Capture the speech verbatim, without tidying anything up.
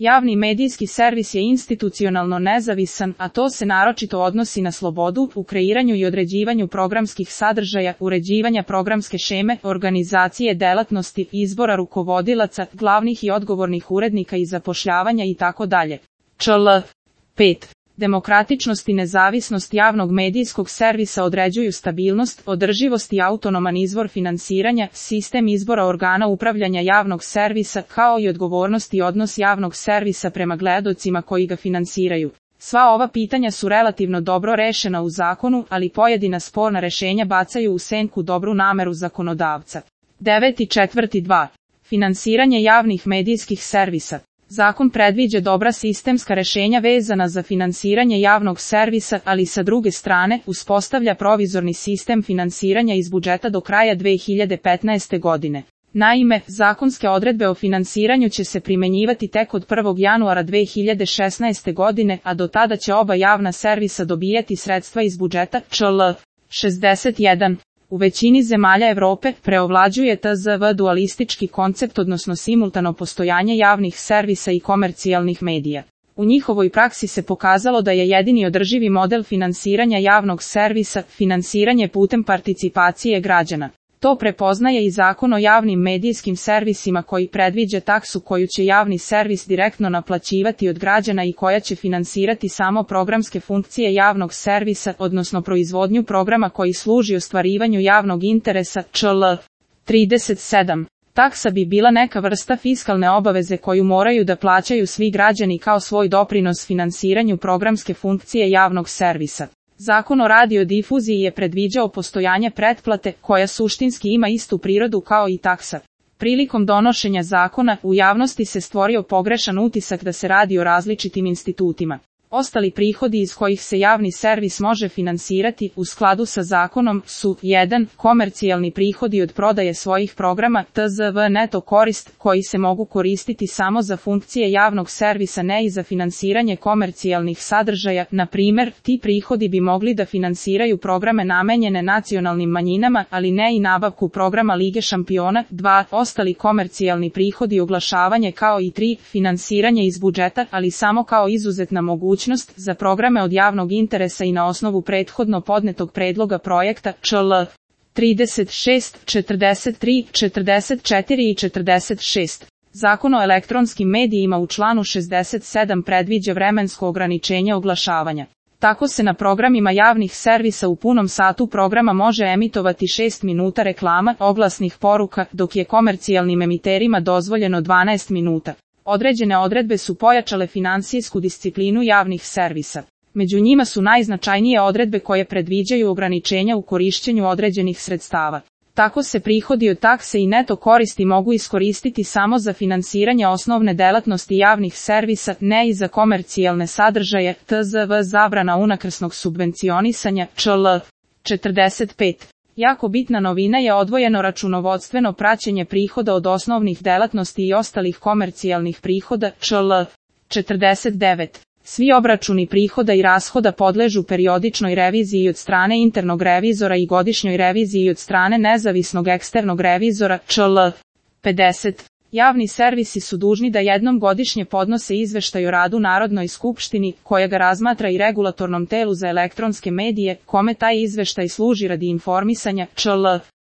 Javni medijski servis je institucionalno nezavisan, a to se naročito odnosi na slobodu u kreiranju i određivanju programskih sadržaja, uređivanja programske šeme, organizacije delatnosti, izbora rukovodilaca, glavnih i odgovornih urednika i zapošljavanja itd. čl. pet. Demokratičnost i nezavisnost javnog medijskog servisa određuju stabilnost, održivost i autonoman izvor finansiranja, sistem izbora organa upravljanja javnog servisa, kao i odgovornost i odnos javnog servisa prema gledaocima koji ga finansiraju. Sva ova pitanja su relativno dobro rešena u zakonu, ali pojedina sporna rešenja bacaju u senku dobru nameru zakonodavca. devet četvrti dva. Finansiranje javnih medijskih servisa. Zakon predviđa dobra sistemska rešenja vezana za finansiranje javnog servisa, ali sa druge strane uspostavlja provizorni sistem finansiranja iz budžeta do kraja dve hiljade petnaeste. godine. Naime, zakonske odredbe o finansiranju će se primenjivati tek od prvog januara dve hiljade šesnaeste. godine, a do tada će oba javna servisa dobijati sredstva iz budžeta. čl. šezdeset jedan. U većini zemalja Evrope preovlađuje T Z V dualistički koncept, odnosno simultano postojanje javnih servisa i komercijalnih medija. U njihovoj praksi se pokazalo da je jedini održivi model finansiranja javnog servisa finansiranje putem participacije građana. To prepoznaje i Zakon o javnim medijskim servisima koji predviđa taksu koju će javni servis direktno naplaćivati od građana i koja će finansirati samo programske funkcije javnog servisa, odnosno proizvodnju programa koji služi ostvarivanju javnog interesa. čl. trideset sedam. Taksa bi bila neka vrsta fiskalne obaveze koju moraju da plaćaju svi građani kao svoj doprinos finansiranju programske funkcije javnog servisa. Zakon o radiodifuziji je predviđao postojanje pretplate, koja suštinski ima istu prirodu kao i taksa. Prilikom donošenja zakona, u javnosti se stvorio pogrešan utisak da se radi o različitim institutima. Ostali prihodi iz kojih se javni servis može finansirati, u skladu sa zakonom, su jedan. Komercijalni prihodi od prodaje svojih programa, T Z V neto korist, koji se mogu koristiti samo za funkcije javnog servisa, ne i za finansiranje komercijalnih sadržaja. Na primer, ti prihodi bi mogli da finansiraju programe namenjene nacionalnim manjinama, ali ne i nabavku programa Lige šampiona. dva. Ostali komercijalni prihodi oglašavanje, kao i tri. Finansiranje iz budžeta, ali samo kao izuzetna mogućnost za programe od javnog interesa i na osnovu prethodno podnetog predloga projekta. čl. trideset šest, četrdeset tri, četrdeset četiri i četrdeset šest. Zakon o elektronskim medijima u članu šezdeset sedam predviđa vremensko ograničenje oglašavanja. Tako se na programima javnih servisa u punom satu programa može emitovati šest minuta reklama, oglasnih poruka, dok je komercijalnim emiterima dozvoljeno dvanaest minuta. Određene odredbe su pojačale finansijsku disciplinu javnih servisa. Među njima su najznačajnije odredbe koje predviđaju ograničenja u korišćenju određenih sredstava. Tako se prihodi od takse i neto koristi mogu iskoristiti samo za finansiranje osnovne delatnosti javnih servisa, ne i za komercijalne sadržaje. T Z V zabrana unakrsnog subvencionisanja. čl. četrdeset pet. Jako bitna novina je odvojeno računovodstveno praćenje prihoda od osnovnih delatnosti i ostalih komercijalnih prihoda. čl. četrdeset devet. Svi obračuni prihoda i rashoda podležu periodičnoj reviziji od strane internog revizora i godišnjoj reviziji od strane nezavisnog eksternog revizora. čl. pedeset. Javni servisi su dužni da jednom godišnje podnose izveštaj o radu Narodnoj skupštini, koja ga razmatra i regulatornom telu za elektronske medije, kome taj izveštaj služi radi informisanja. čl.